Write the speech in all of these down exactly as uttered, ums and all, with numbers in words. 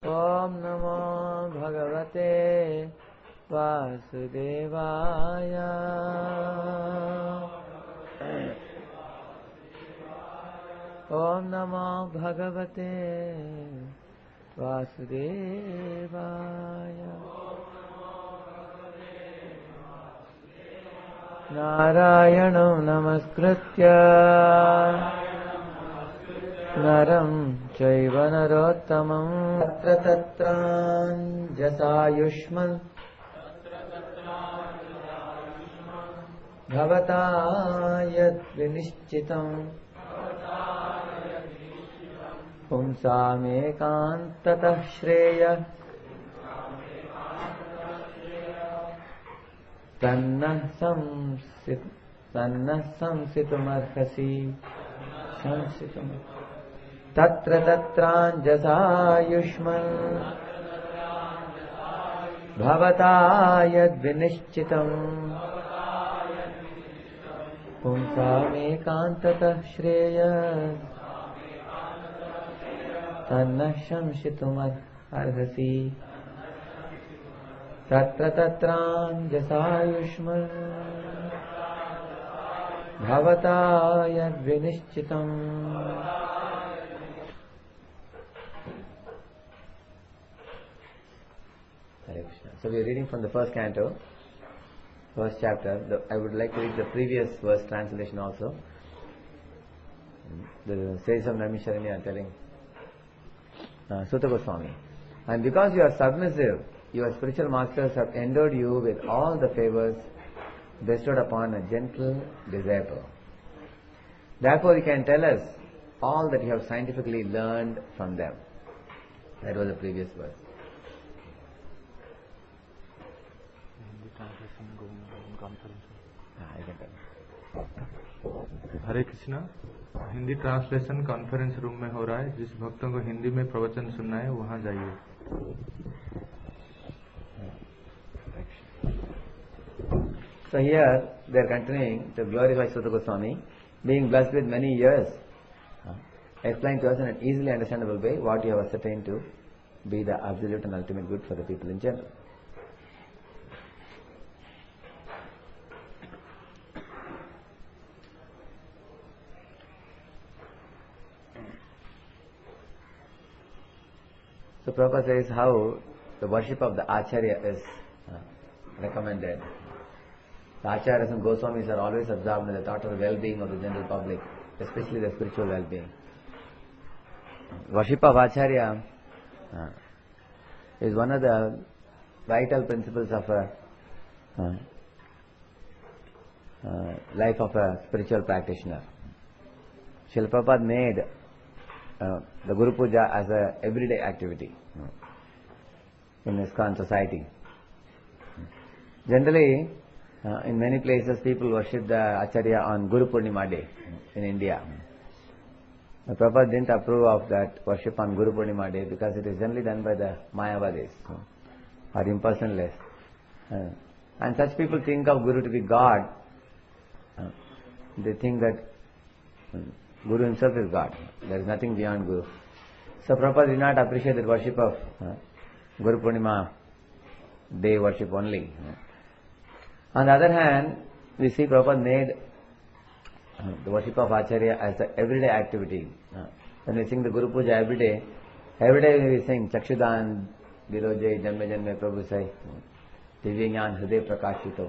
Om Namo Bhagavate Vasudevaya. Om Namo Bhagavate Vasudevaya. Narayanam Namaskritya Naram Chaiva Narottamam Tatra Tatran Jasayushman Bhavata Yad Vinishchitam Pumsamekantata Shreya Tanna Samsit Tanna Samsitumarhasi Samsitum Tatra Tatran Jasayushman Bhavata Yad Vinishchitam Pumsamekantata Shreya Tanna Samsitum Arhasi Tatra Tatran Jasayushman Bhavata Yad Vinishchitam. So we are reading from the first canto, first chapter. The, I would like to read the previous verse translation also. The sages of Naimisharanya are telling uh, Sutta Goswami. And because you are submissive, your spiritual masters have endowed you with all the favors bestowed upon a gentle disciple. Therefore, you can tell us all that you have scientifically learned from them. That was the previous verse. Hare Krishna. Hindi translation conference room में हो रहा है. जिस भक्तों को हिंदी में प्रवचन सुनना है वहां जाइए. So here they are continuing to glorify Sutta Goswami, being blessed with many years. Explain to us in an easily understandable way what you have ascertained to be the absolute and ultimate good for the people in general. So Prabhupada says how the worship of the Acharya is uh, recommended. The Acharyas and Goswamis are always absorbed in the thought of the well-being of the general public, especially the spiritual well-being. Worship of Acharya uh, is one of the vital principles of a uh, uh, life of a spiritual practitioner. Srila Prabhupada made uh, the Guru Puja as a everyday activity uh, in ISKCON society. Generally, uh, in many places people worship the Acharya on Guru Purnima day in India. The Prabhupada didn't approve of that worship on Guru Purnima day because it is generally done by the Mayavadis uh, or impersonalists. Uh, and such people think of Guru to be God. Uh, they think that uh, Guru himself is God. There is nothing beyond Guru. So Prabhupada did not appreciate the worship of uh, Guru Purnima day worship only. On the other hand, we see Prabhupada made uh, the worship of Acharya as an everyday activity. Uh, when we sing the Guru Puja every day, every day we sing Chakshudan, Viroje, Janme Janme Prabhu Sai, Divyanyan Hriday Prakashito.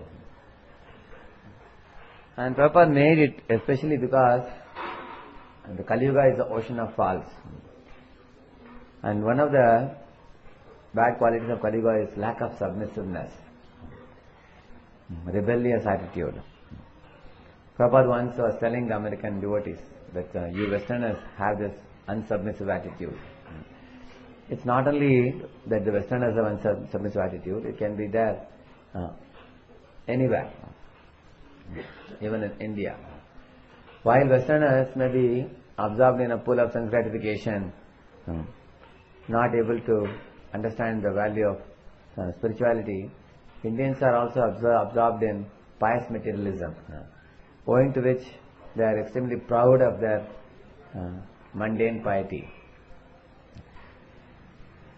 And Prabhupada made it especially because the Kali Yuga is the ocean of faults. And one of the bad qualities of Kali Yuga is lack of submissiveness, rebellious attitude. Prabhupada once was telling the American devotees that uh, you Westerners have this unsubmissive attitude. It's not only that the Westerners have unsubmissive attitude, it can be there uh, anywhere, even in India. While Westerners may be absorbed in a pool of sense gratification, uh, not able to understand the value of uh, spirituality, Indians are also absor- absorbed in pious materialism, uh, owing to which they are extremely proud of their uh, mundane piety.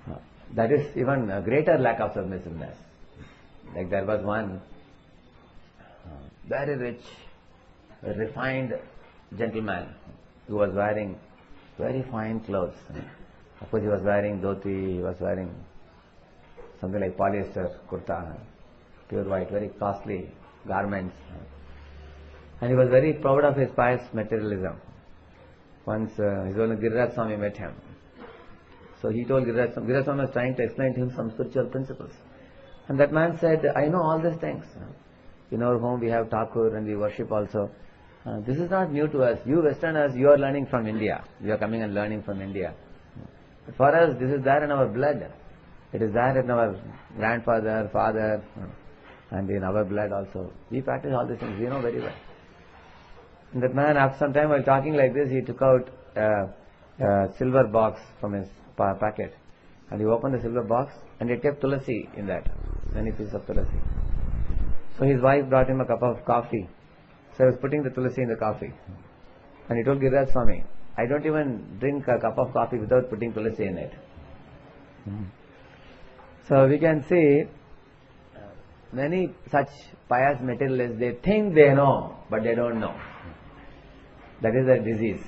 Uh, that is even a greater lack of submissiveness. Like there was one uh, very rich, refined gentleman who was wearing very fine clothes. Of course, he was wearing dhoti, he was wearing something like polyester kurta, pure white, very costly garments. And he was very proud of his pious materialism. Once uh, his own Giriraj Swami met him. So he told Giriraj Swami, Giriraj Swami was trying to explain to him some spiritual principles. And that man said, I know all these things. In our home we have Thakur and we worship also. Uh, this is not new to us. You Westerners, you are learning from India. You are coming and learning from India. But for us, this is there in our blood. It is there in our grandfather, father, and in our blood also. We practice all these things. We know very well. And that man, after some time while talking like this, he took out a, a silver box from his pa- packet. And he opened the silver box and he kept tulasi in that. Many pieces of tulasi. So his wife brought him a cup of coffee. So he was putting the tulasi in the coffee. And he told Giriraj Swami, I don't even drink a cup of coffee without putting tulasi in it. Mm. So we can see uh, many such pious materialists, they think they know, but they don't know. That is a disease.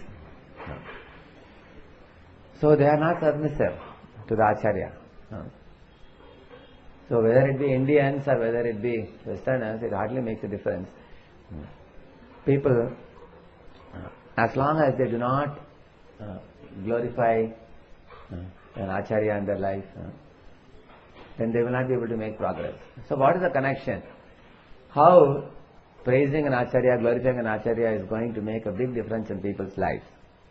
So they are not submissive to the Acharya. So whether it be Indians or whether it be Westerners, it hardly makes a difference. People, as long as they do not uh, glorify uh, an Acharya in their life, uh, then they will not be able to make progress. So what is the connection? How praising an Acharya, glorifying an Acharya is going to make a big difference in people's lives.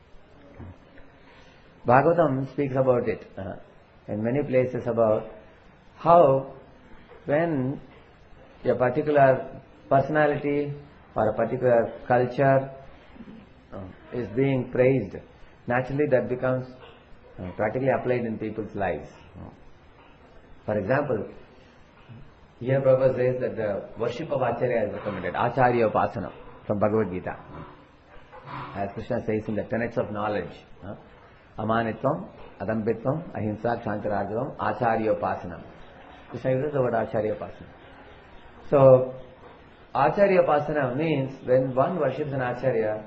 Bhagavatam speaks about it uh, in many places about how when a particular personality or a particular culture uh, is being praised, naturally that becomes uh, practically applied in people's lives. For example, here Prabhupada says that the worship of Acharya is recommended. Acharya Upasana from Bhagavad Gita. As Krishna says in the tenets of knowledge. Uh, Amanitvam, Adambitvam, Ahimsa, Kshantarajvam, Acharya Upasana. Krishna uses the word Acharya Upasana. So, Acharya Upasana means when one worships an Acharya,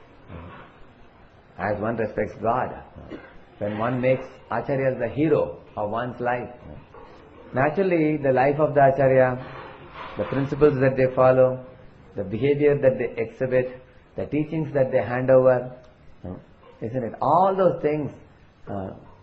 as one respects God, when one makes Acharya the hero of one's life, naturally the life of the Acharya, the principles that they follow, the behavior that they exhibit, the teachings that they hand over, isn't it? All those things uh,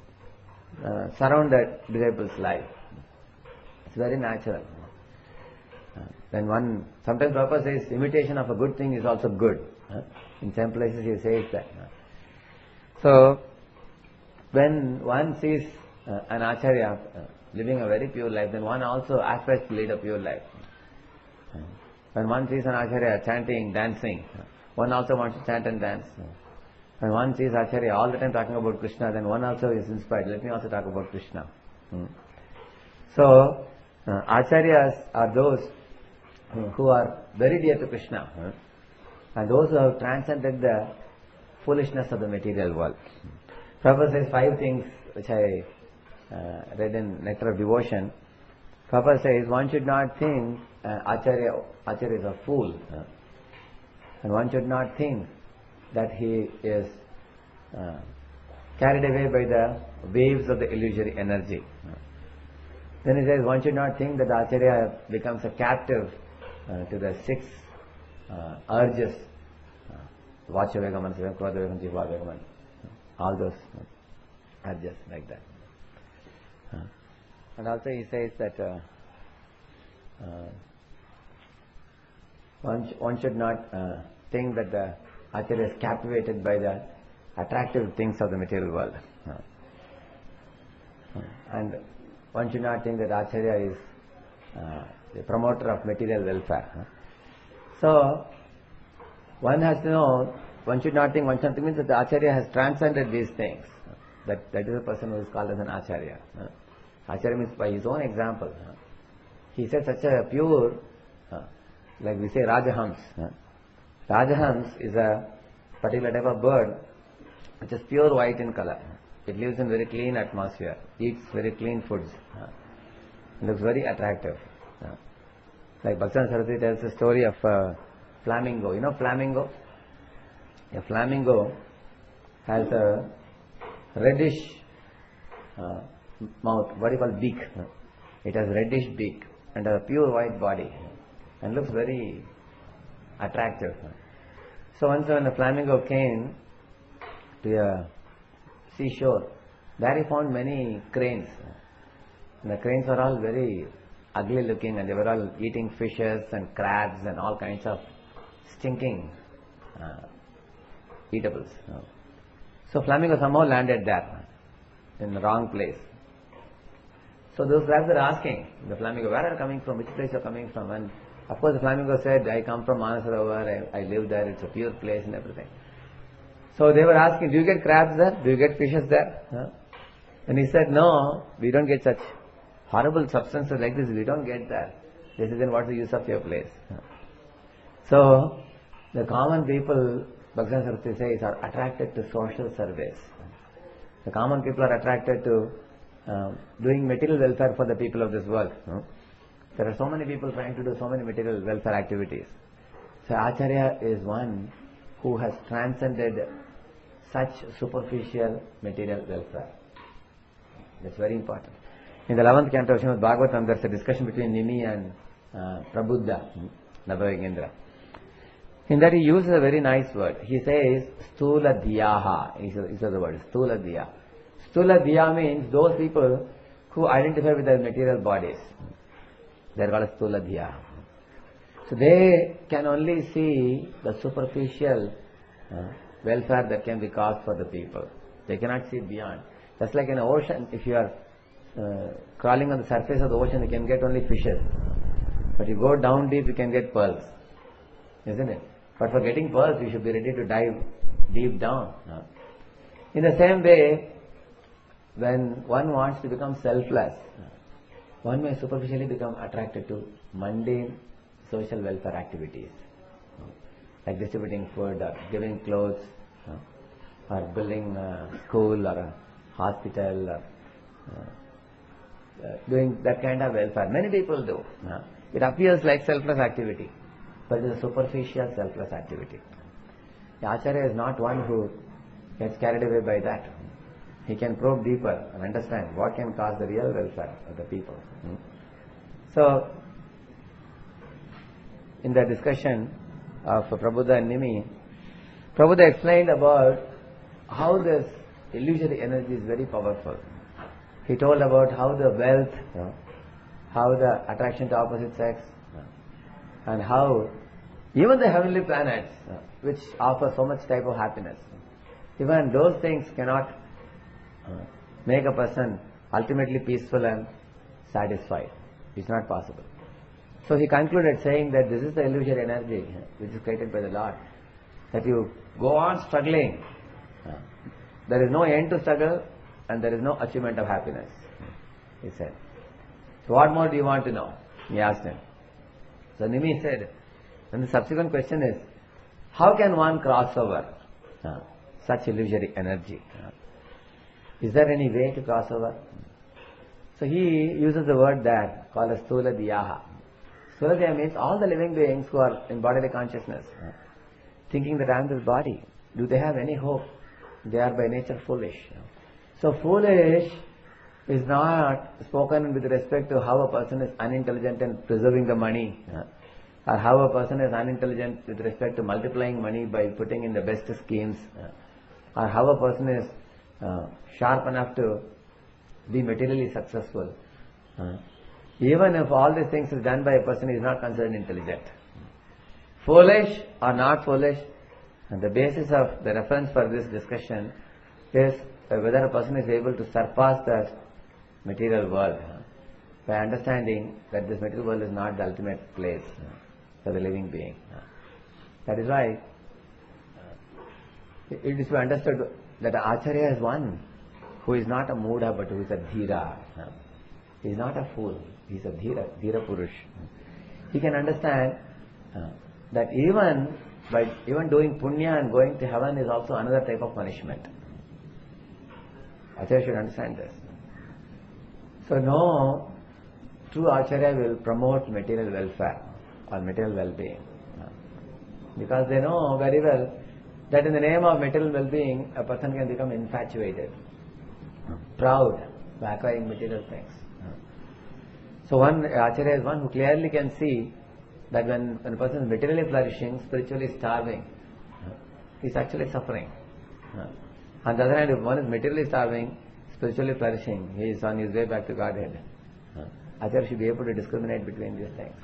uh, surround the disciple's life. It's very natural. Uh, when one, sometimes Prabhupada says imitation of a good thing is also good. Uh, in some places he says that. Uh. So, when one sees uh, an Acharya uh, living a very pure life, then one also aspires to lead a pure life. Uh, when one sees an Acharya chanting, dancing, uh, one also wants to chant and dance. Uh, when one sees Acharya all the time talking about Krishna, then one also is inspired. Let me also talk about Krishna. Hmm. So, uh, Acharyas are those uh, who are very dear to Krishna, huh? and those who have transcended the foolishness of the material world. Prabhupada says five things which I uh, read in Nectar of Devotion. Prabhupada says one should not think uh, Acharya, Acharya is a fool, huh? and one should not think that he is uh, carried away by the waves of the illusory energy. Then he says one should not think that the Acharya becomes a captive uh, to the six uh, urges, uh, Vacha Vegaman, Krodha Vegaman, Jiva Vegaman, all those uh, urges like that. Uh, and also he says that uh, uh, one, sh- one should not uh, think that the Acharya is captivated by the attractive things of the material world. Uh, uh, and one should not think that Acharya is uh, the promoter of material welfare. Uh. So, one has to know, one should not think, one should think that the Acharya has transcended these things. Uh, that, that is a person who is called as an Acharya. Uh. Acharya means by his own example. Uh. He said such a pure, uh, like we say Rajahams. Uh. Rajahams is a particular type of bird which is pure white in color. It lives in very clean atmosphere. eats very clean foods. Uh, looks very attractive. Uh, like Bhaktivinoda Saraswati tells the story of a flamingo. You know flamingo? A flamingo has a reddish uh, mouth, what do you call beak. Uh, it has reddish beak and a pure white body and looks very attractive. So once when a flamingo came to a seashore, there he found many cranes. And the cranes were all very ugly looking and they were all eating fishes and crabs and all kinds of stinking uh, eatables. So flamingo somehow landed there in the wrong place. So those crabs are asking the flamingo, where are you coming from? Which place you are coming from? And of course the flamingo said, I come from Manasarovar, I, I live there, it's a pure place and everything. So they were asking, do you get crabs there? Do you get fishes there? Huh? And he said, no, we don't get such horrible substances like this, we don't get that. They said, then what's the use of your place? Huh? So the common people, Bhaktivinoda Saraswati says, are attracted to social service. The common people are attracted to uh, doing material welfare for the people of this world. Huh? There are so many people trying to do so many material welfare activities. So Acharya is one who has transcended such superficial material welfare. That's very important. In the eleventh canto of Srimad Bhagavatam, there's a discussion between Nimi and uh, Prabuddha, Navayogendra. In that he uses a very nice word. He says, Stula Diyaha. He says the word, Stula Diya. Stula Diya means those people who identify with their material bodies. They are called Stula Diya. So they can only see the superficial uh, welfare that can be caused for the people. They cannot see beyond. Just like in an ocean, if you are uh, crawling on the surface of the ocean, you can get only fishes. But you go down deep, you can get pearls. Isn't it? But for getting pearls, you should be ready to dive deep down. Uh. In the same way, when one wants to become selfless, uh, one may superficially become attracted to mundane social welfare activities, uh, like distributing food or giving clothes, uh, or building a school or a hospital, or uh, uh, doing that kind of welfare. Many people do. Uh, it appears like selfless activity, but it is a superficial selfless activity. The Acharya is not one who gets carried away by that. He can probe deeper and understand what can cause the real welfare of the people. Hmm? So, in the discussion of Prabuddha and Nimi, Prabuddha explained about how this illusory energy is very powerful. He told about how the wealth, you know, how the attraction to opposite sex, you know, and how even the heavenly planets, you know, which offer so much type of happiness, even those things cannot uh, make a person ultimately peaceful and satisfied. It's not possible. So he concluded saying that this is the illusory energy uh, which is created by the Lord. That you go on struggling. Uh, there is no end to struggle and there is no achievement of happiness, he said. So what more do you want to know? He asked him. So Nimi said, and the subsequent question is, how can one cross over uh, such illusory energy? Uh, is there any way to cross over? So he uses the word there called as Stula Diyaha. Stula Diyaha means all the living beings who are in bodily consciousness, uh, thinking that I am this body, do they have any hope? They are by nature foolish. So foolish is not spoken with respect to how a person is unintelligent and preserving the money, uh, or how a person is unintelligent with respect to multiplying money by putting in the best schemes, uh, or how a person is uh, sharp enough to be materially successful. Uh, even if all these things is done by a person, he is not considered intelligent. Foolish or not foolish, and the basis of the reference for this discussion is whether a person is able to surpass the material world uh, by understanding that this material world is not the ultimate place uh, for the living being. Uh, that is why uh, it is to be understood that Acharya is one who is not a Mudha but who is a Dhira. Uh, he is not a fool, he is a Dhira, Dhira Purush. He can understand uh, that even by even doing punya and going to heaven is also another type of punishment. Acharya should understand this. So no true Acharya will promote material welfare or material well-being. Because they know very well that in the name of material well-being, a person can become infatuated, proud by acquiring material things. So one Acharya is one who clearly can see that when, when a person is materially flourishing, spiritually starving, he is actually suffering. On the other hand, if one is materially starving, spiritually flourishing, he is on his way back to Godhead. Acharya should be able to discriminate between these things.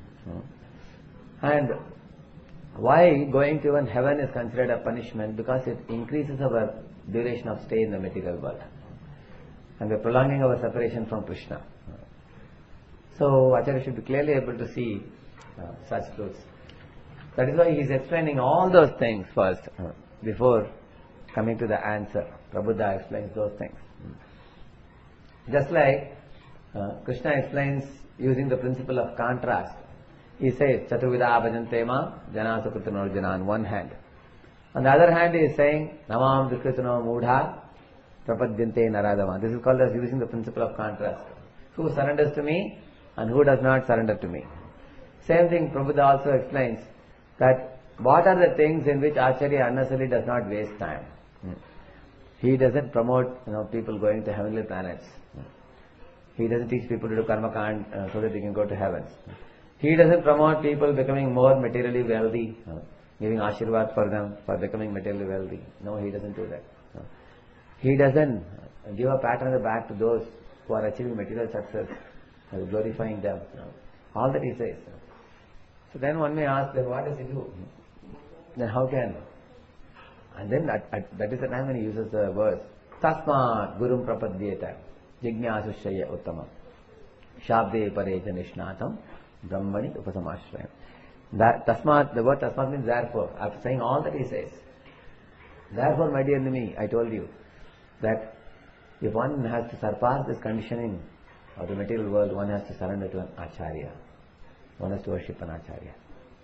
And why going to even heaven is considered a punishment? Because it increases our duration of stay in the material world. And we are prolonging our separation from Krishna. So Acharya should be clearly able to see uh, such truths. That is why he is explaining all those things first uh, before coming to the answer. Prabhupada explains those things. Just like uh, Krishna explains using the principle of contrast. He says, Chaturvida bhajante ma jana sukritanarjana on one hand. On the other hand, he is saying, Namam dukritano mudha prapadyante naradama. This is called as using the principle of contrast. Who surrenders to me and who does not surrender to me. Same thing Prabhupada also explains that what are the things in which Acharya unnecessarily does not waste time. He doesn't promote you know, people going to heavenly planets. He doesn't teach people to do karma kand uh, so that they can go to heavens. He doesn't promote people becoming more materially wealthy, uh, giving ashirvad for them for becoming materially wealthy. No, he doesn't do that. Uh, he doesn't give a pat on the back to those who are achieving material success, uh, glorifying them. Uh, all that he says. Uh. So then one may ask, then what does he do? Then how can? And then at, at, that is the time when he uses the verse, Tasmat Gurum Prapadyeta Jignasushaya Uttamam Shabde Pareja Nishnatam Brahmani Upasamashrayam. That Tasmat, the word Tasmat means therefore. After saying all that he says, therefore, my dear enemy, I told you that if one has to surpass this conditioning of the material world, one has to surrender to an Acharya. One has to worship an Acharya.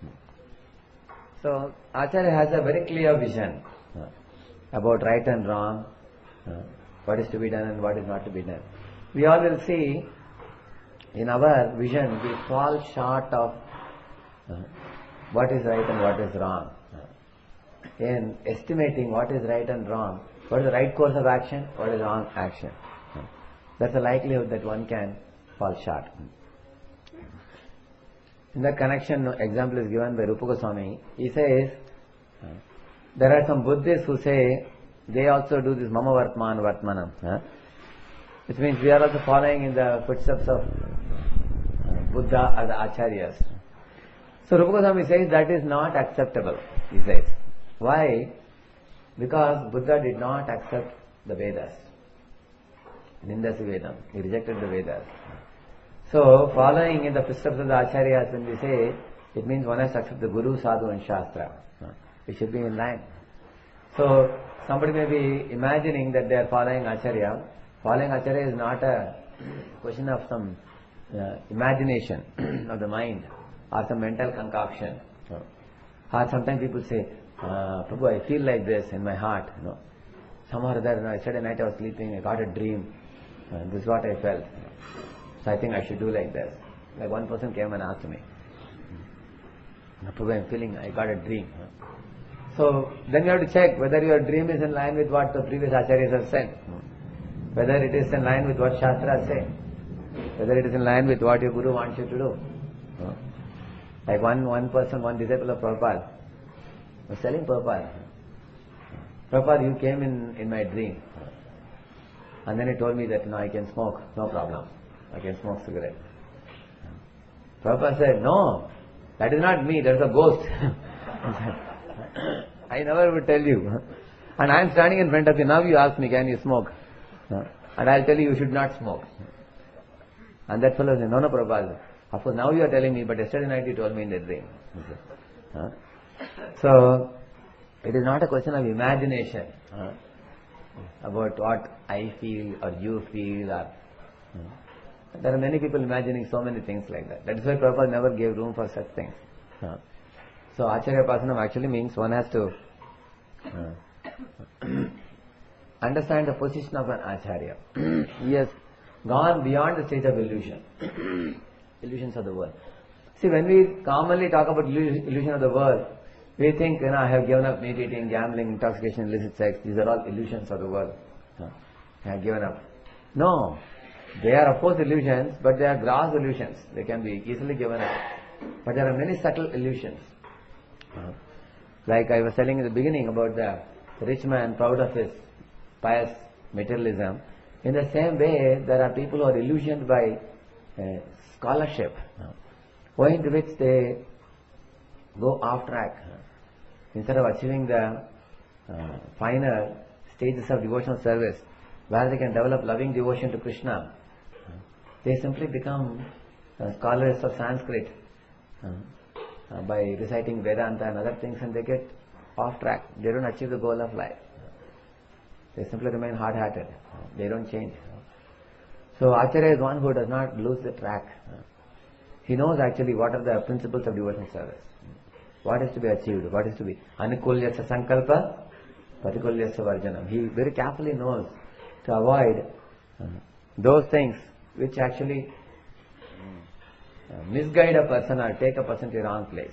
So, Acharya has a very clear vision uh, about right and wrong, uh, what is to be done and what is not to be done. We all will see, in our vision, we fall short of uh, what is right and what is wrong. Uh, in estimating what is right and wrong, what is the right course of action, what is wrong action. Uh, that's a likelihood that one can fall short. In that connection, example is given by Rupa Goswami. He says, uh, there are some Buddhists who say, they also do this Mama Vartman Vartmanam. Huh? Which means we are also following in the footsteps of uh, Buddha or the Acharyas. So Rupa Goswami says that is not acceptable, he says. Why? Because Buddha did not accept the Vedas. Nindasi Vedam. He rejected the Vedas. So, following in the footsteps of the Acharyas, when we say, it means one has to accept the Guru, Sadhu and Shastra. It should be in line. So, somebody may be imagining that they are following Acharya. Following Acharya is not a question of some uh, imagination of the mind or some mental concoction. Or sometimes people say, uh, Prabhu, I feel like this in my heart. You know. Somehow or other, you know, yesterday night I was sleeping, I got a dream. Uh, this is what I felt. So I think I should do like this. Like one person came and asked me, Prabhu, I'm feeling, I got a dream. So then you have to check whether your dream is in line with what the previous acharyas have said. Whether it is in line with what Shastras say. Whether it is in line with what your Guru wants you to do. Like one, one person, one disciple of Prabhupada was telling Prabhupada, Prabhupada, you came in, in my dream. And then he told me that, you know, I can smoke, no problem. I can smoke cigarette. Prabhupada said, no, that is not me, that is a ghost. I never would tell you. And I am standing in front of you, now you ask me, can you smoke? And I will tell you, you should not smoke. And that fellow said, no, no, Prabhupada. Of course, now you are telling me, but yesterday night you told me in the dream. So, it is not a question of imagination about what I feel or you feel or... There are many people imagining so many things like that. That is why Prabhupada never gave room for such things. Uh, so Acharya Pasanam actually means one has to uh, understand the position of an Acharya. Yes, gone beyond the stage of illusion. Illusions of the world. See, when we commonly talk about illusion illusion of the world, we think, you know, I have given up meat eating, gambling, intoxication, illicit sex. These are all illusions of the world. Huh? I have given up. No. They are of course illusions, but they are gross illusions. They can be easily given up. But there are many subtle illusions. Uh, like I was telling in the beginning about the rich man proud of his pious materialism. In the same way, there are people who are illusioned by uh, scholarship, uh, owing to which they go off track. Uh, instead of achieving the uh, finer stages of devotional service, where they can develop loving devotion to Krishna, uh, they simply become uh, scholars of Sanskrit uh, uh, by reciting Vedanta and other things, and they get off track. They don't achieve the goal of life. They simply remain hard-hearted. They don't change. So Acharya is one who does not lose the track. He knows actually what are the principles of devotional service. What is to be achieved, what is to be anukulyasya sankalpa, patikulyasya varjanam. He very carefully knows to avoid uh, those things which actually uh, misguide a person or take a person to the wrong place.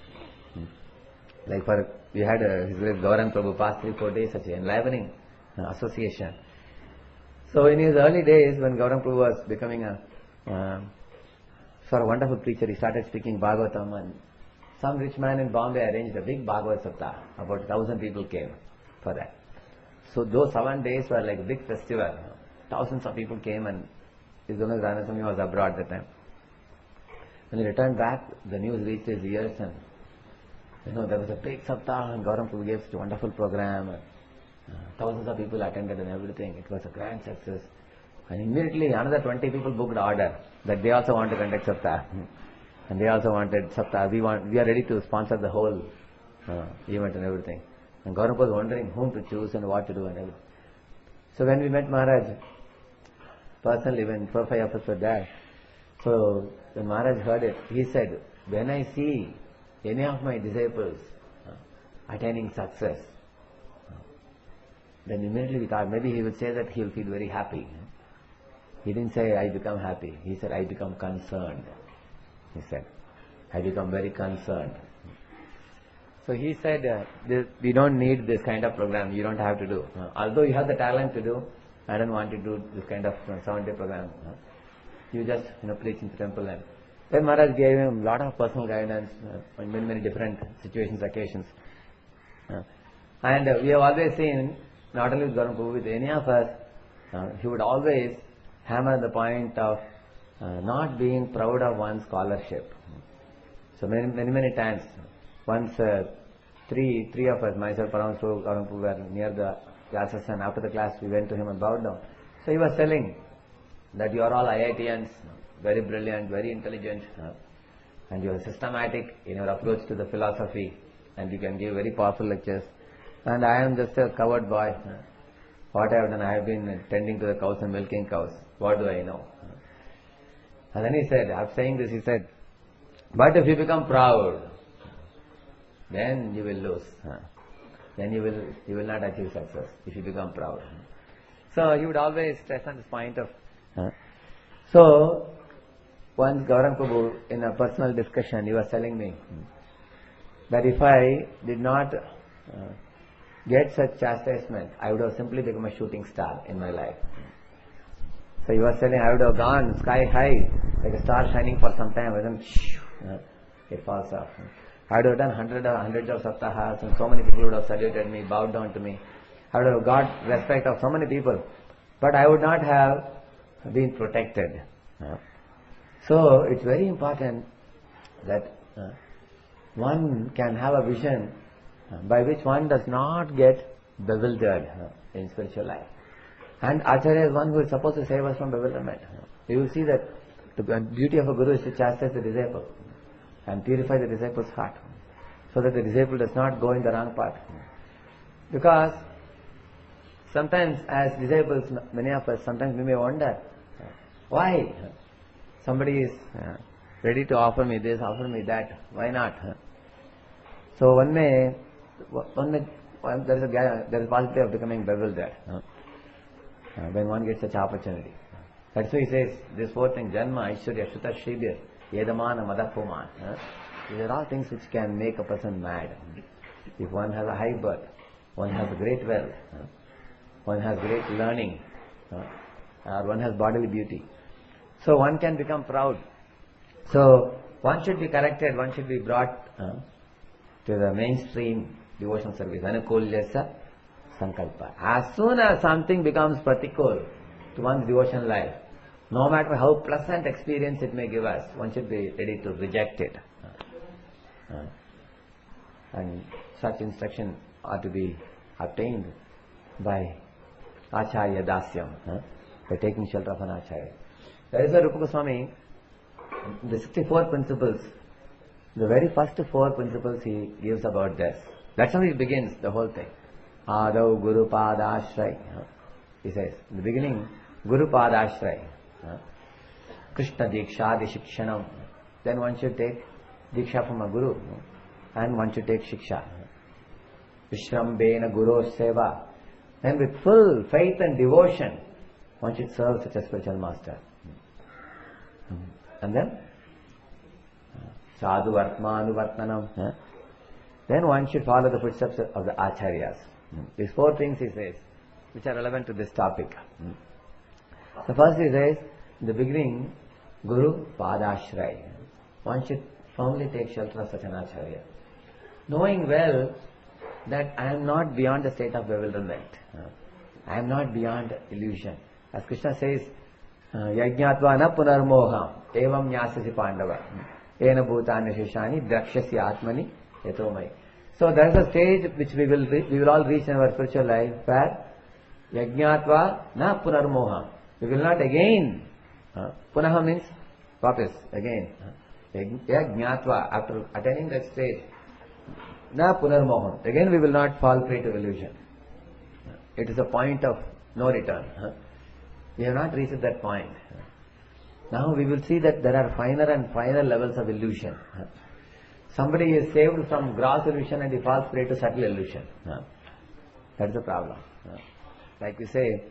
Like for, we had uh, His Grace Gauranga Prabhu past three, four days such an enlivening uh, association. So in his early days, when Gauranga Prabhu was becoming a uh, sort of wonderful preacher, he started speaking Bhagavatam, and some rich man in Bombay arranged a big Bhagavad Saptah. About a thousand people came for that. So those seven days were like a big festival. Thousands of people came, and His Holiness Ranaswami was abroad at the time. When he returned back, the news reached his ears, and you know, there was a big Saptah, and Gauranga Prabhu gave such a wonderful program, and uh, thousands of people attended and everything. It was a grand success. And immediately another twenty people booked order that they also want to conduct Saptah. And they also wanted Saptah. We want, we are ready to sponsor the whole uh, event and everything. And Gauranga was wondering whom to choose and what to do and everything. So when we met Maharaj, personally, when four five of us were there, so when Maharaj heard it, he said, when I see any of my disciples uh, attaining success, uh, then immediately we thought maybe he would say that he will feel very happy. He didn't say, I become happy. He said, I become concerned. He said, I become very concerned. So he said, uh, this, we don't need this kind of program. You don't have to do. Uh, although you have the talent to do, I don't want to do this kind of uh, seven-day program. Uh, you just, you know, preach in the temple. And then Maharaj gave him a lot of personal guidance uh, on many, many different situations, occasions. Uh, and uh, we have always seen, not only with Gauranga Prabhu, with any of us, uh, he would always hammer the point of uh, not being proud of one's scholarship. So many, many, many times, once uh, three, three of us, myself, Paramahansa Prabhu, Gauranga Prabhu, were near the classes, and after the class we went to him and bowed down. So he was telling that you are all I I T Ans, very brilliant, very intelligent, uh, and you are systematic in your approach to the philosophy, and you can give very powerful lectures. And I am just a coward boy. Uh, what I have done, I have been tending to the cows and milking cows. What do I know? Uh, and then he said, after saying this, he said, but if you become proud, then you will lose. Uh, then you will you will not achieve success if you become proud. So he would always stress on this point of. Uh, so once Gauranga Prabhu, in a personal discussion, he was telling me that if I did not uh, get such chastisement, I would have simply become a shooting star in my life. So he was telling, I would have gone sky high like a star shining for some time, and then uh, it falls off. I would have done hundreds of, hundreds of saptahas, and so many people would have saluted me, bowed down to me. I would have got respect of so many people, but I would not have been protected. Uh, so it's very important that uh, one can have a vision uh, by which one does not get bewildered uh, in spiritual life. And Acharya is one who is supposed to save us from bewilderment. Uh, you will see that the duty of a guru is to chastise the disciple and purify the disciple's heart, so that the disciple does not go in the wrong path. Because sometimes as disciples, many of us, sometimes we may wonder, why somebody is uh, ready to offer me this, offer me that, why not? So one may, one may one, there is a there is a possibility of becoming bewildered uh, when one gets such opportunity. That's why he says this four things: Janma, Aishwarya, Shuta, Shribir, Yedamana, Madapuman. Huh? These are all things which can make a person mad. If one has a high birth, one has a great wealth, huh? one has great learning, huh? or one has bodily beauty. So one can become proud. So one should be corrected, one should be brought uh, to the mainstream devotional service. Anukulyasa sankalpa. As soon as something becomes pratikul to one's devotional life, no matter how pleasant experience it may give us, one should be ready to reject it. Uh, uh, and such instruction ought to be obtained by Acharya Dasyam, uh, by taking shelter of an Acharya. That is why Rupa Goswami, the sixty-four principles, the very first four principles he gives about this. That's how he begins the whole thing. Adau Guru Padashray. He says, in the beginning, Guru Padashray. Krishna Diksha Dishikshanam. Then one should take Diksha from a Guru. And one should take Shiksha. Vishrambena Guru Seva. Then with full faith and devotion, one should serve such a spiritual master. And then Sadhu Vartmanu Vartanam. Then one should follow the footsteps of the Acharyas. These four things he says, which are relevant to this topic. The first he says, in the beginning, Guru Padashray. One should firmly take shelter of such an Acharya, knowing well that I am not beyond the state of bewilderment. I am not beyond illusion. As Krishna says, Yajñatva na punarmoham evam nyasasi pandava ena bhutani shishani drakshasi atmani yatomai. So there is a stage which we will re- we will all reach in our spiritual life where Yajñatva na punarmoham. We will not again, uh, punaha means vapas, again. Yajñatva, after attaining that stage, na punarmoham. Again we will not fall prey to illusion. It is a point of no return. We have not reached that point. Now we will see that there are finer and finer levels of illusion. Somebody is saved from gross illusion and he falls prey to subtle illusion. That's the problem. Like we say,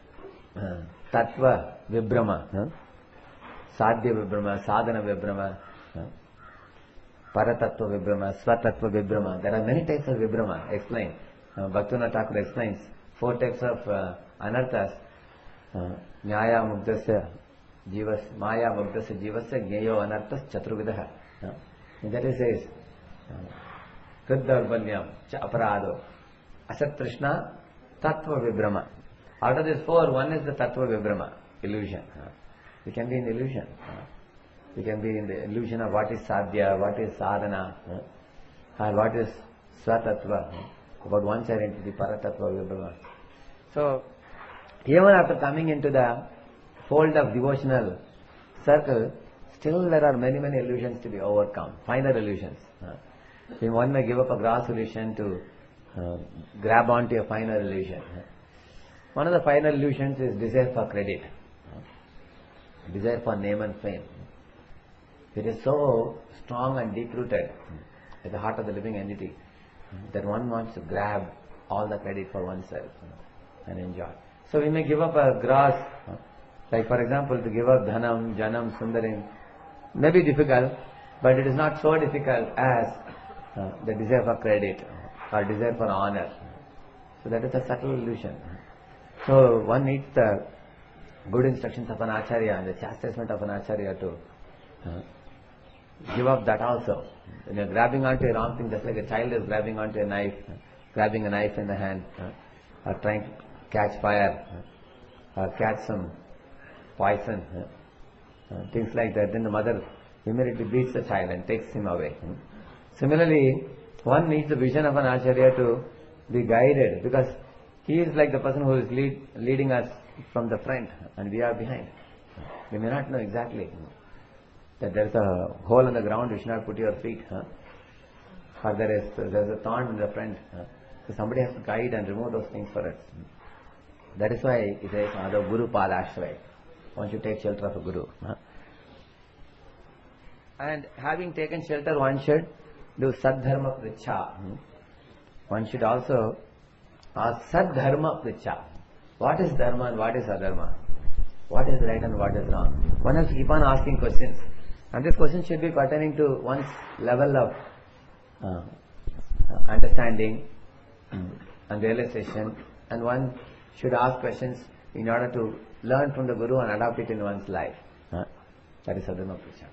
Tattva Vibhrama, Sadhya Vibhrama, Sadhana Vibhrama, Paratattva Vibhrama, Swatattva Vibhrama. There are many types of Vibhrama. Explain. Bhaktivinoda Thakur explains four types of uh, anarthas. Nyaya Mugdasya Jivas, Maya Mugdasya Jivasya Gneyo Anarthas Chaturvidaha. And that is says Kriddarbalyam Cha Aparado Asat Trishna Tattva Vibhrama. Out of these four, one is the Tattva Vibhrama, illusion. We can be in illusion. We can be in the illusion of what is Sadhya, what is Sadhana, or what is Swatattva, about one's identity, Paratattva Vibhrama. So, even after coming into the fold of devotional circle, still there are many, many illusions to be overcome, finer illusions. Uh, one may give up a gross illusion to uh, grab onto a finer illusion. One of the finer illusions is desire for credit, uh, desire for name and fame. It is so strong and deep-rooted at the heart of the living entity that one wants to grab all the credit for oneself uh, and enjoy. So we may give up a gross, like for example, to give up dhanam, janam, sundarim, may be difficult, but it is not so difficult as uh, the desire for credit or desire for honor. So that is a subtle illusion. So one needs the good instructions of an acharya and the chastisement of an acharya to uh, give up that also. When you are grabbing onto a wrong thing, just like a child is grabbing onto a knife, grabbing a knife in the hand, uh, or trying to catch fire, uh, or catch some poison, uh, uh, things like that, then the mother immediately beats the child and takes him away. Hmm? Similarly, one needs the vision of an acharya to be guided, because he is like the person who is lead, leading us from the front and we are behind. We may not know exactly that there is a hole in the ground, you should not put your feet, huh? or there is there is a thorn in the front. Huh? So somebody has to guide and remove those things for us. That is why it says, Adho Guru Padashray. One should take shelter of a Guru. Huh? And having taken shelter, one should do Sadharma Pricha. Hmm? One should also ask Sadharma Pricha. What is Dharma and what is Adharma? what is right and what is wrong. One has to keep on asking questions. And this question should be pertaining to one's level of uh, understanding and realization, and one should ask questions in order to learn from the Guru and adopt it in one's life. Uh, that is Sadharma Puja.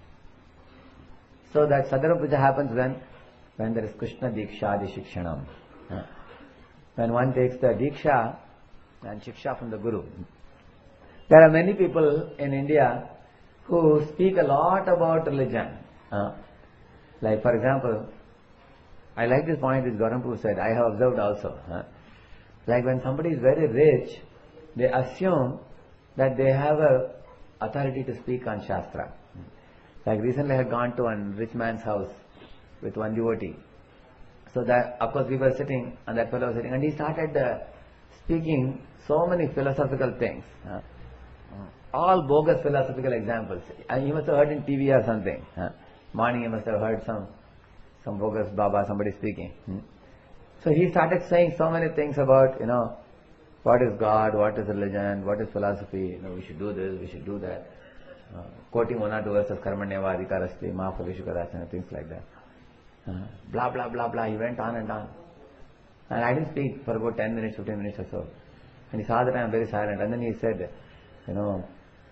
So that Sadharma Puja happens when when there is Krishna Dikshadi Shikshanam. Uh, when one takes the Diksha and Shiksha from the Guru. There are many people in India who speak a lot about religion. Uh, like for example, I like this point which Gaurampur said, I have observed also. Uh, like when somebody is very rich, they assume that they have a authority to speak on Shastra. Like recently I had gone to one rich man's house with one devotee. So that, of course we were sitting and that fellow was sitting and he started uh, speaking so many philosophical things. Uh, all bogus philosophical examples. And you must have heard in T V or something. Uh, morning you must have heard some some bogus Baba, somebody speaking. Hmm. So he started saying so many things about, you know, what is God, what is religion, what is philosophy, you know, we should do this, we should do that. Uh, quoting one or two verses, Karmanyeva Adhikarasti, Mahaphavishukarachana, things like that. Uh, blah, blah, blah, blah. He went on and on. And I didn't speak for about ten minutes, fifteen minutes or so. And he saw that I am very silent. And then he said, you know,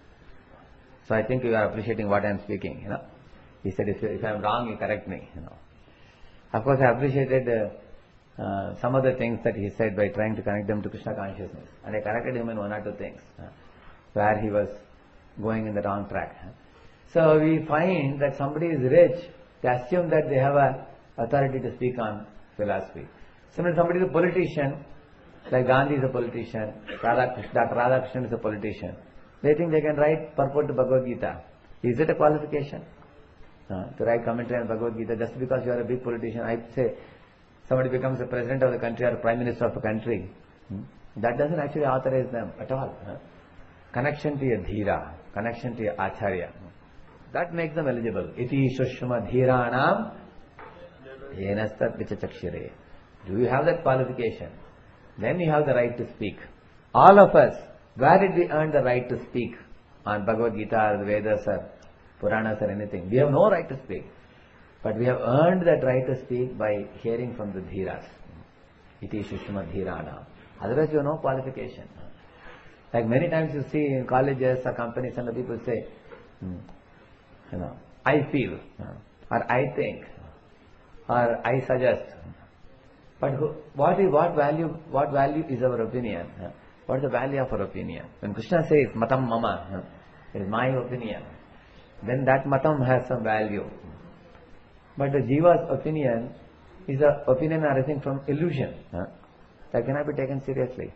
so I think you are appreciating what I am speaking, you know. He said, if, if I am wrong, you correct me, you know. Of course, I appreciated uh, uh, some of the things that he said by trying to connect them to Krishna consciousness. And I corrected him in one or two things uh, where he was going in the wrong track. So we find that somebody is rich, they assume that they have a authority to speak on philosophy. Similarly, somebody is a politician, like Gandhi is a politician, Radhakrishnan, Doctor Radhakrishnan is a politician. They think they can write purport to Bhagavad Gita. Is it a qualification? Uh, to write commentary on Bhagavad Gita just because you are a big politician? I say somebody becomes the president of the country or prime minister of a country. Hmm? That doesn't actually authorize them at all. Huh? Connection to your dhira, connection to your acharya. That makes them eligible. Iti shushma dhiranam yenastat vichachakshire. Do you have that qualification? Then you have the right to speak. All of us, where did we earn the right to speak on Bhagavad Gita or the Vedas or Puranas or anything? We have no right to speak. But we have earned that right to speak by hearing from the dhiras. Iti shushma dhirana. Otherwise you have no qualification. Like many times you see in colleges or companies and the people say, hmm, you know, I feel, or I think, or I suggest. But who, what is what value? What value is our opinion? What is the value of our opinion? When Krishna says matam mama, it is my opinion, then that matam has some value. But the jiva's opinion is an opinion arising from illusion. That cannot be taken seriously.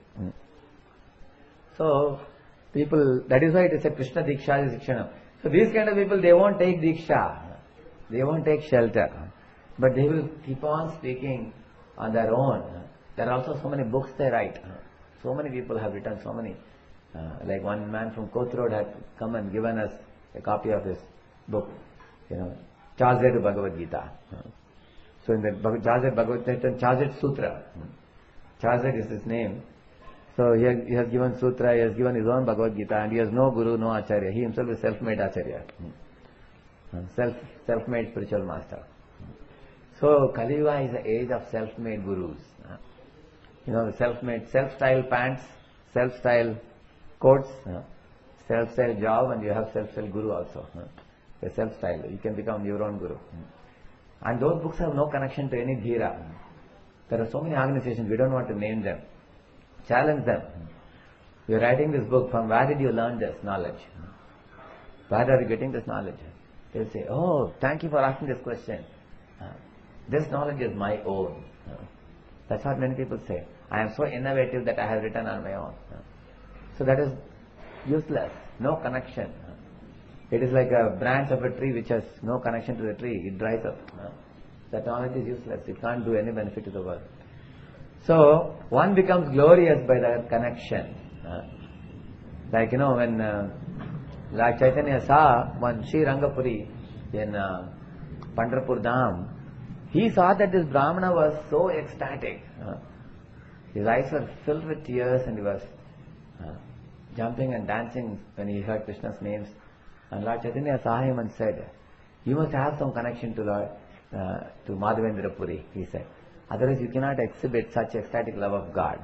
So people, that is why it is a Krishna Diksha Shikshanam. So these kind of people, they won't take Diksha, they won't take shelter, but they will keep on speaking on their own. There are also so many books they write. So many people have written so many. Uh, like one man from Koth Road had come and given us a copy of his book, you know, Chazed Bhagavad Gita. So in the Chazed Bhagavad Gita, Chazed Sutra. Chazed is his name. So he has, he has given Sutra, he has given his own Bhagavad Gita, and he has no Guru, no Acharya. He himself is self-made Acharya. Self, self-made spiritual master. So Kali Yuga is the age of self-made gurus. You know, self-made, self-styled pants, self-styled coats, self-styled job, and you have self-styled guru also. A self-styled. You can become your own guru. And those books have no connection to any dhira. There are so many organizations, we don't want to name them. Challenge them. You are writing this book, from where did you learn this knowledge? Where are you getting this knowledge? They will say, oh, thank you for asking this question. This knowledge is my own. That's what many people say. I am so innovative that I have written on my own. So that is useless. No connection. It is like a branch of a tree which has no connection to the tree. It dries up. That knowledge is useless. It can't do any benefit to the world. So one becomes glorious by that connection. Like, you know, when uh, Lord Chaitanya saw one Sri Rangapuri in uh, Pandharpur Dham, he saw that this Brahmana was so ecstatic. Uh, his eyes were filled with tears and he was uh, jumping and dancing when he heard Krishna's names. And Lord Chaitanya saw him and said, you must have some connection to Lord, uh, to Madhavendra Puri, he said. Otherwise you cannot exhibit such ecstatic love of God.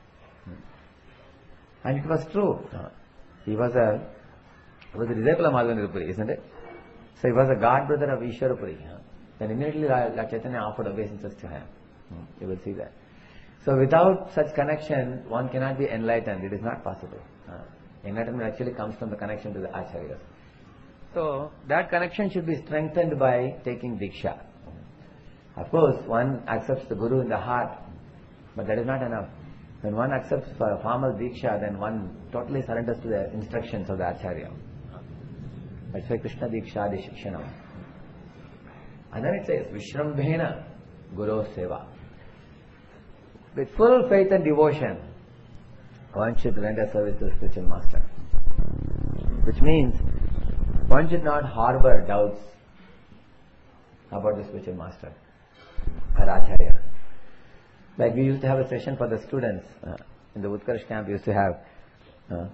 And it was true. He was a, he was a disciple of Madhavendra Puri, isn't it? So he was a god brother of Ishwara Puri. Then immediately Lord Chaitanya offered obeisances to him. You will see that. So without such connection, one cannot be enlightened. It is not possible. Uh, enlightenment actually comes from the connection to the acharyas. So that connection should be strengthened by taking diksha. Of course, one accepts the Guru in the heart, but that is not enough. When one accepts for formal diksha, then one totally surrenders to the instructions of the acharya. That's why Krishna diksha di shikshanam. And then it says, Vishrambhena Guru Seva. With full faith and devotion, one should render service to the spiritual master. Which means, one should not harbor doubts about the spiritual master or acharya. Like we used to have a session for the students uh, in the Utkarsh camp. We used to have uh,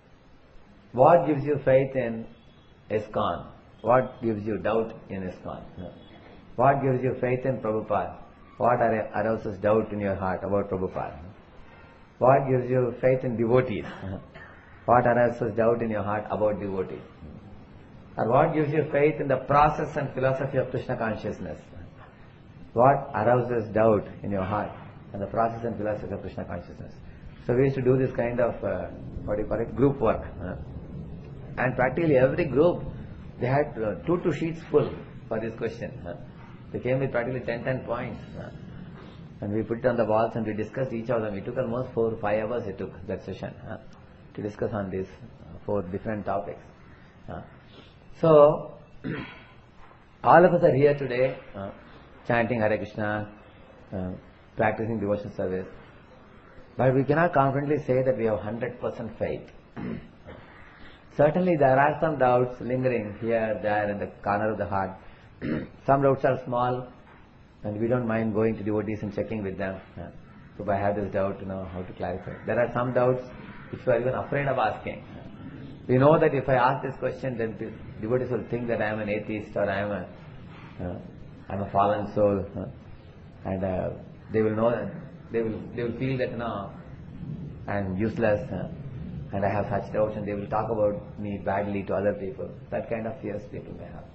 what gives you faith in ISKCON? What gives you doubt in ISKCON? Uh, what gives you faith in Prabhupada? What arouses doubt in your heart about Prabhupada? What gives you faith in devotees? Uh, what arouses doubt in your heart about devotees? Or what gives you faith in the process and philosophy of Krishna consciousness? What arouses doubt in your heart and the process and philosophy of Krishna consciousness? So we used to do this kind of, uh, what do you call it, group work. Uh, and practically every group, they had uh, two, two sheets full for this question. Uh, they came with practically ten, ten points. Uh, and we put it on the walls and we discussed each of them. It took almost four, five hours it took, that session, uh, to discuss on these uh, four different topics. Uh, So, all of us are here today, uh, chanting Hare Krishna, uh, practicing devotional service, but we cannot confidently say that we have one hundred percent faith. Certainly there are some doubts lingering here, there, in the corner of the heart. Some doubts are small, and we don't mind going to devotees and checking with them. Uh, so I have this doubt, you know, how to clarify. There are some doubts which we are even afraid of asking. We know that if I ask this question, then devotees will think that I am an atheist or I am a, uh, I am a fallen soul, uh, and uh, they will know that they will they will feel that no, I am useless, uh, and I have such doubts, and they will talk about me badly to other people. That kind of fears people may have.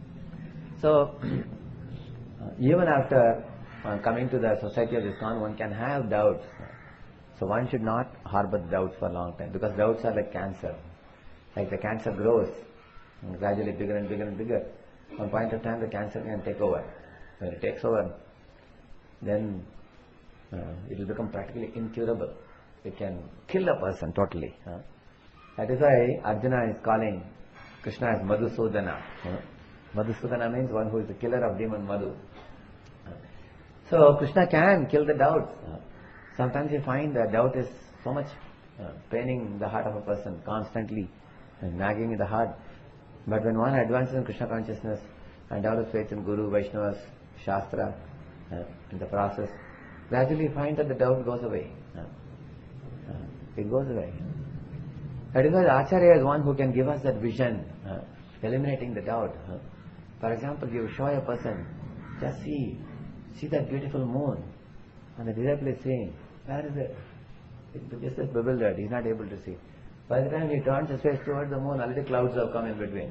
So uh, even after uh, coming to the society of ISKCON, one can have doubts. So one should not harbor doubts for a long time, because doubts are like cancer. Like the cancer grows, and gradually bigger and bigger and bigger. One point of time the cancer can take over. When it takes over, then uh, it will become practically incurable. It can kill a person totally. Huh? That is why Arjuna is calling Krishna as Madhusudana. Huh? Madhusudana means one who is the killer of demon Madhu. Huh? So Krishna can kill the doubts. Huh? Sometimes you find that doubt is so much uh, paining the heart of a person constantly, and nagging in the heart. But when one advances in Krishna consciousness and develops faith in Guru, Vaishnavas, Shastra, uh, in the process, gradually you find that the doubt goes away. Uh, uh, it goes away. That is why the Acharya is one who can give us that vision, uh, eliminating the doubt. Uh. For example, you show a person, just see, see that beautiful moon, and the disciple is saying, where is it? It just is bewildered, he is not able to see. By the time he turns his face towards the moon, already clouds have come in between.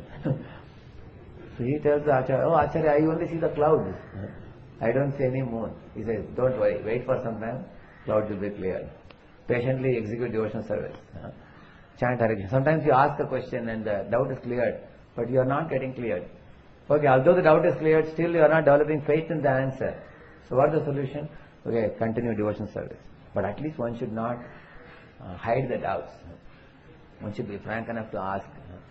So he tells the Acharya, oh Acharya, I only see the clouds. I don't see any moon. He says, don't worry, wait for some time, clouds will be cleared. Patiently execute devotional service. Chant Hare Krishna. Sometimes you ask a question and the doubt is cleared, but you are not getting cleared. Okay, although the doubt is cleared, still you are not developing faith in the answer. So what is the solution? Okay, continue devotional service. But at least one should not uh, hide the doubts. One should be frank enough to ask.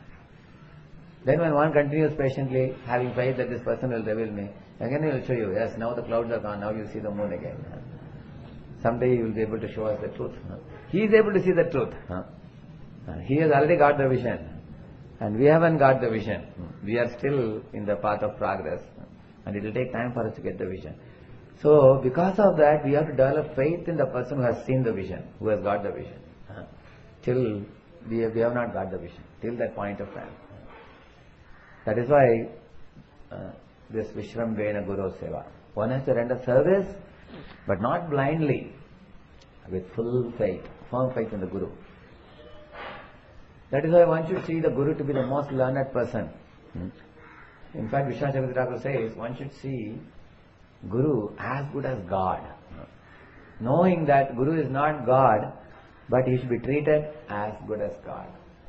Then when one continues patiently, having faith that this person will reveal me, again he will show you, yes, now the clouds are gone, now you see the moon again. Someday he will be able to show us the truth. He is able to see the truth. He has already got the vision. And we haven't got the vision. We are still in the path of progress. And it will take time for us to get the vision. So, because of that, we have to develop faith in the person who has seen the vision, who has got the vision. Till we have, we have not got the vision till that point of time. That is why uh, this Vishram Vena Guru Seva. One has to render service, but not blindly, with full faith, firm faith in the Guru. That is why one should see the Guru to be the most learned person. Hmm. In fact, Vishwanath Chakravarti Thakur says one should see Guru as good as God. Knowing that Guru is not God, but he should be treated as good as God.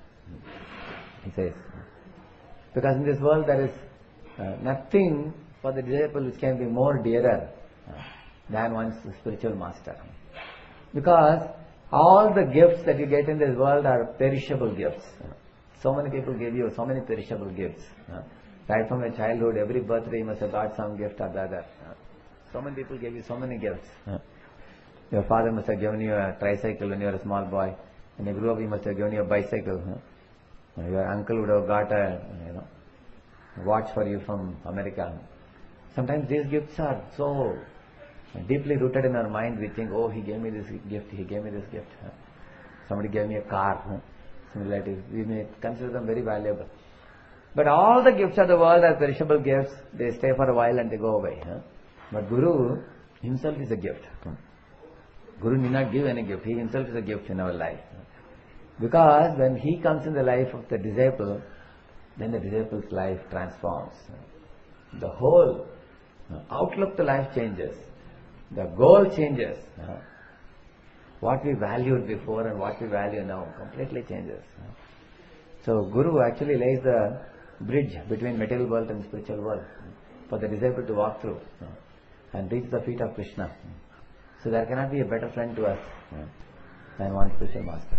He says. Because in this world there is uh, nothing for the disciple which can be more dearer uh, than one's spiritual master. Because all the gifts that you get in this world are perishable gifts. So many people give you so many perishable gifts. Uh, right from your childhood, every birthday you must have got some gift or the other. Uh, so many people gave you so many gifts. Uh, your father must have given you a tricycle when you were a small boy. When you grew up, he must have given you a bicycle. Uh, your uncle would have got a you know watch for you from America. Sometimes these gifts are so deeply rooted in our mind. We think, oh, he gave me this gift, he gave me this gift. Huh? Somebody gave me a car. Huh? Some relatives. We may consider them very valuable. But all the gifts of the world are perishable gifts. They stay for a while and they go away. Huh? But Guru himself is a gift. Huh? Guru need not give any gift. He himself is a gift in our life. Huh? Because when he comes in the life of the disciple, then the disciple's life transforms. Huh? The whole uh, outlook to life changes. The goal changes. Uh, what we valued before and what we value now completely changes. Uh, so Guru actually lays the bridge between material world and spiritual world uh, for the disciple to walk through uh, and reach the feet of Krishna. Uh, so there cannot be a better friend to us uh, than one spiritual master.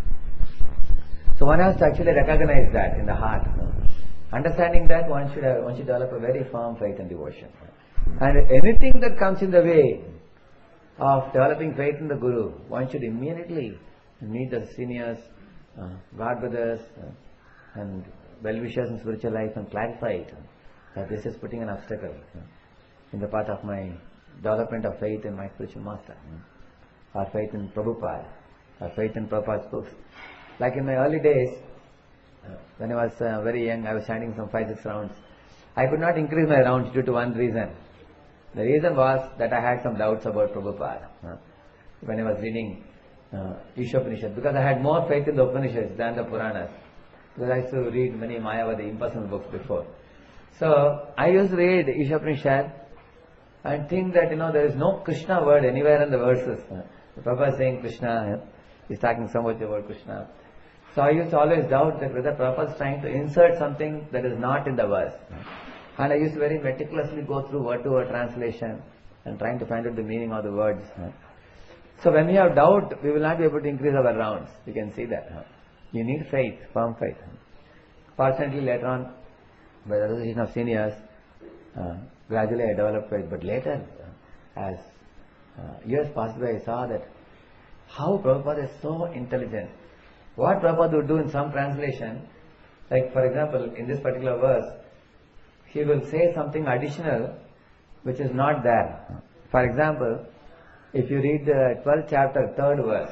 So one has to actually recognize that in the heart. Uh, understanding that one should have, one should develop a very firm faith and devotion. Uh, and anything that comes in the way of developing faith in the Guru, one should immediately meet the seniors, uh, God brothers, uh, and well-wishers in spiritual life and clarify it, uh, that this is putting an obstacle uh, in the path of my development of faith in my spiritual master, uh, or faith in Prabhupada, or faith in Prabhupada's books. Like in my early days, uh, when I was uh, very young, I was chanting some five, six rounds. I could not increase my rounds due to one reason. The reason was that I had some doubts about Prabhupada uh, when I was reading uh, Ishopanishad, because I had more faith in the Upanishads than the Puranas, because I used to read many Mayavadi impersonal books before. So I used to read Ishopanishad and think that you know there is no Krishna word anywhere in the verses. Uh, the Prabhupada is saying Krishna, uh, he's talking so much about Krishna. So I used to always doubt that whether Prabhupada is trying to insert something that is not in the verse. Uh, And I used to very meticulously go through word to word translation and trying to find out the meaning of the words. So when we have doubt, we will not be able to increase our rounds. You can see that. You need faith, firm faith. Fortunately, later on, by the association of seniors, uh, gradually I developed faith. But later, uh, as uh, years passed by, I saw that how Prabhupada is so intelligent. What Prabhupada would do in some translation, like for example, in this particular verse, he will say something additional which is not there. For example, if you read the twelfth chapter, third verse,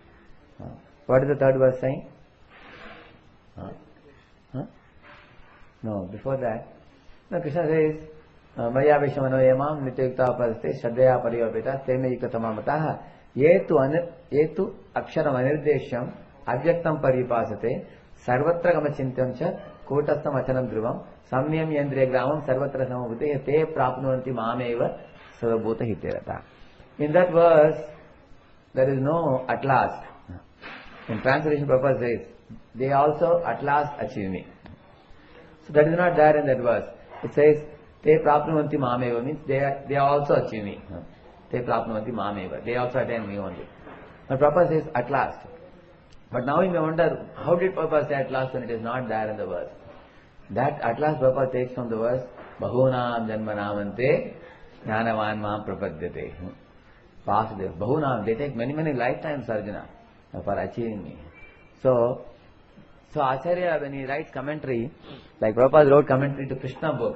what is the third verse saying? Huh? Huh? No, before that, no, Krishna says, Maya Vishamano Yamam Nityukta Paraste Shadhaya Pariyapita Teme Yukatamamataha Yetu Yetu Aksharam Anirdesham Abhyaktam Paripasate Sarvatra Gamachintam Cha Kotastam Achanam Dhruvam Samyam Yandriya Gramam Sarvatra Samabhute Te Prapnunti Mameva Sarvabhuta Hiterata. In that verse, there is no at last. In translation purpose says, they also at last achieve me. So that is not there in that verse. It says, Te Prapnunti Mameva means they, they also achieve me. Te Prapnunti Mameva. They also attain me only. But purpose says at last. But now you may wonder, how did Prabhupada say at last when it is not there in the verse? That at last Prabhupada takes from the verse, Bahunam Janmanamante Jnanavan Mam Prapadyate. Vasudev. Bahunam, they take many, many lifetimes, Arjuna, for achieving me. So, so Acharya, when he writes commentary, like Prabhupada wrote commentary to Krishna book.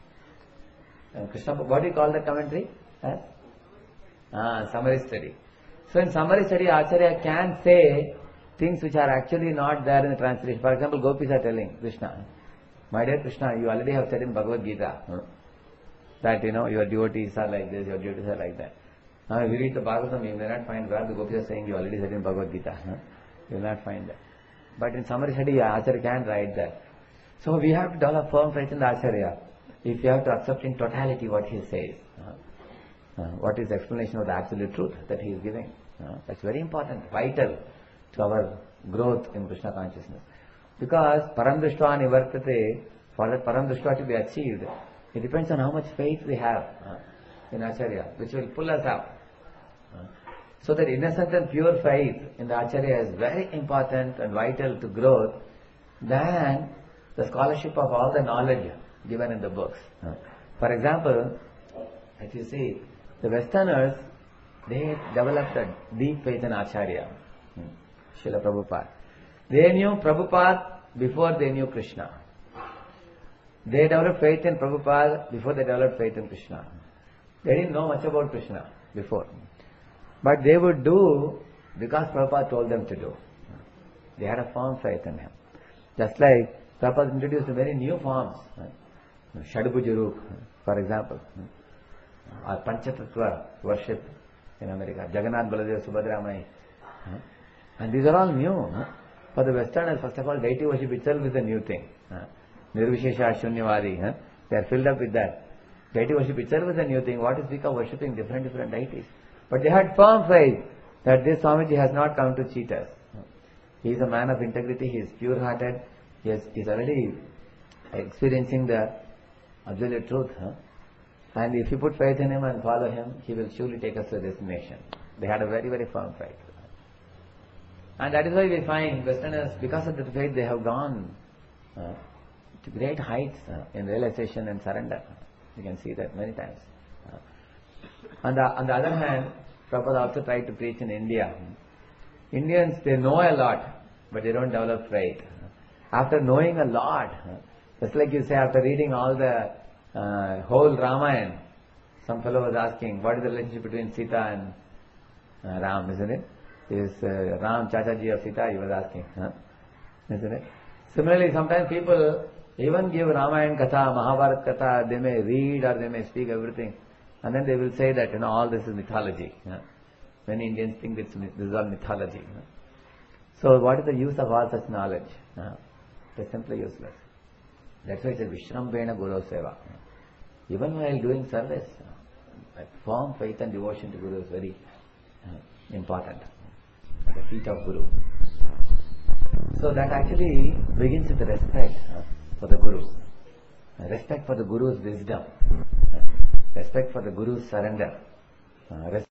Uh, Krishna book, what do you call that commentary? As? Ah, summary study. So in summary study, Acharya can say things which are actually not there in the translation. For example, gopis are telling Krishna, my dear Krishna, you already have said in Bhagavad Gita huh, that you know your devotees are like this, your devotees are like that. Now if you read the Bhagavatam, you may not find where the gopis are saying you already said in Bhagavad Gita. Huh? You will not find that. But in summary study, Acharya can write that. So we have to develop firm faith in the Acharya. If you have to accept in totality what he says, uh, uh, what is the explanation of the absolute truth that he is giving. Uh, that's very important, vital to our growth in Krishna consciousness. Because param drishtva nivartate, for that param drishtva to be achieved, it depends on how much faith we have uh, in Acharya, which will pull us up. Uh, so that innocent and pure faith in the Acharya is very important and vital to growth than the scholarship of all the knowledge given in the books. Uh, for example, if you see, the Westerners, they developed a deep faith in Acharya, hmm. Srila Prabhupada. They knew Prabhupada before they knew Krishna. They developed faith in Prabhupada before they developed faith in Krishna. They didn't know much about Krishna before. But they would do because Prabhupada told them to do. They had a firm faith in him. Just like Prabhupada introduced many new forms. Shadbhuja, for example. Or Panchatattva worship in America. Jagannath, Baladev, Subhadra, Mai. And these are all new. For the Westerners, first of all, deity worship itself is a new thing. Nirvishesha, Shunyavadi. They are filled up with that. Deity worship itself is a new thing. What is speak of worshipping different different deities? But they had firm faith that this Swamiji has not come to cheat us. He is a man of integrity. He is pure-hearted. He is he's already experiencing the absolute truth. Huh? And if you put faith in him and follow him, he will surely take us to the destination. They had a very, very firm faith. And that is why we find Westerners, because of that faith, they have gone uh, to great heights uh, in realization and surrender. You can see that many times. Uh, on, the, on the other hand, Prabhupada also tried to preach in India. Indians, they know a lot, but they don't develop faith. After knowing a lot, just like you say, after reading all the uh, whole Ramayana, some fellow was asking, what is the relationship between Sita and uh, Ram, isn't it? Is uh, Ram Chachaji of Sita, he was asking, huh? Isn't it? Similarly, sometimes people even give Ramayana Katha, Mahabharat Katha, they may read or they may speak everything, and then they will say that, you know, all this is mythology. Huh? Many Indians think this, this is all mythology. Huh? So what is the use of all such knowledge? Huh? It's simply useless. That's why it says Vishrambena Guru Seva. Even while doing service, like firm faith and devotion to Guru is very uh, important. At the feet of Guru. So that actually begins with respect uh, for the Guru. Respect for the Guru's wisdom. Respect for the Guru's surrender. Uh,